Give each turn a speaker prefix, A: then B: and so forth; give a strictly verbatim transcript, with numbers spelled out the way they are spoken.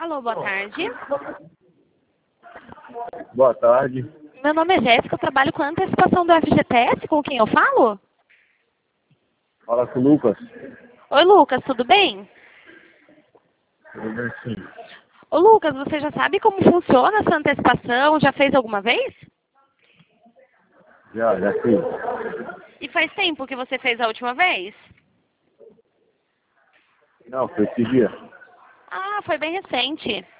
A: Alô, boa tarde.
B: Boa tarde.
A: Meu nome é Jéssica, eu trabalho com a antecipação do F G T S, com quem eu falo?
B: Fala com o Lucas.
A: Oi, Lucas, tudo bem?
B: Tudo bem, sim.
A: Ô, Lucas, você já sabe como funciona essa antecipação? Já fez alguma vez?
B: Já, já fiz.
A: E faz tempo que você fez a última vez?
B: Não, foi esse dia.
A: Ah, foi bem recente.